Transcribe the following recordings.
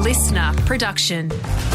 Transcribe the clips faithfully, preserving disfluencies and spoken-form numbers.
listener production.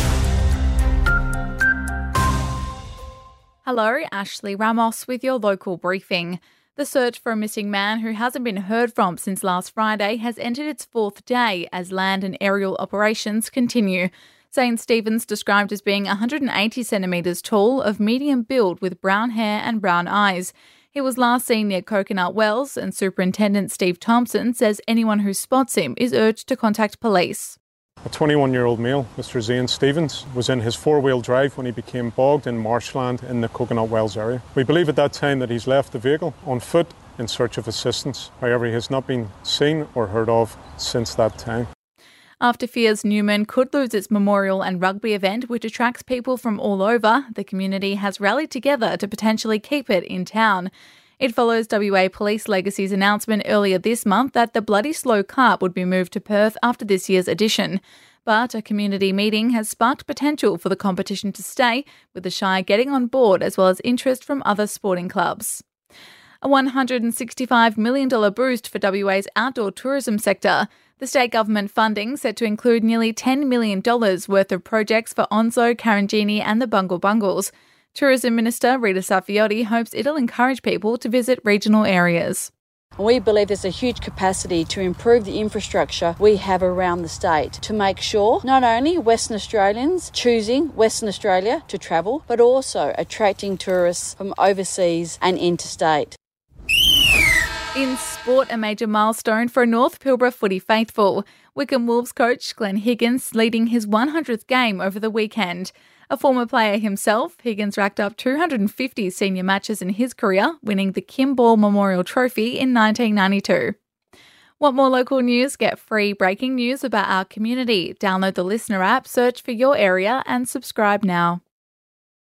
Hello, Ashley Ramos with your local briefing. The search for a missing man who hasn't been heard from since last Friday has entered its fourth day as land and aerial operations continue. Saint Stephen's, described as being one hundred eighty centimetres tall, of medium build with brown hair and brown eyes. He was last seen near Coconut Wells, and Superintendent Steve Thompson says anyone who spots him is urged to contact police. A twenty-one-year-old male, Mister Zane Stevens, was in his four-wheel drive when he became bogged in marshland in the Coconut Wells area. We believe at that time that he's left the vehicle on foot in search of assistance. However, he has not been seen or heard of since that time. After fears Newman could lose its memorial and rugby event, which attracts people from all over, the community has rallied together to potentially keep it in town. It follows W A Police Legacy's announcement earlier this month that the Bloody Slow Carp would be moved to Perth after this year's edition. But a community meeting has sparked potential for the competition to stay, with the Shire getting on board as well as interest from other sporting clubs. A one hundred sixty-five million dollars boost for W A's outdoor tourism sector. The state government funding set to include nearly ten million dollars worth of projects for Onslow, Karanjini and the Bungle Bungles. Tourism Minister Rita Saffioti hopes it'll encourage people to visit regional areas. We believe there's a huge capacity to improve the infrastructure we have around the state to make sure not only Western Australians choosing Western Australia to travel, but also attracting tourists from overseas and interstate. In sport, a major milestone for a North Pilbara footy faithful. Wickham Wolves coach Glenn Higgins leading his one hundredth game over the weekend. A former player himself, Higgins racked up two hundred fifty senior matches in his career, winning the Kim Ball Memorial Trophy in nineteen ninety-two. Want more local news? Get free breaking news about our community. Download the Listener app, search for your area and subscribe now.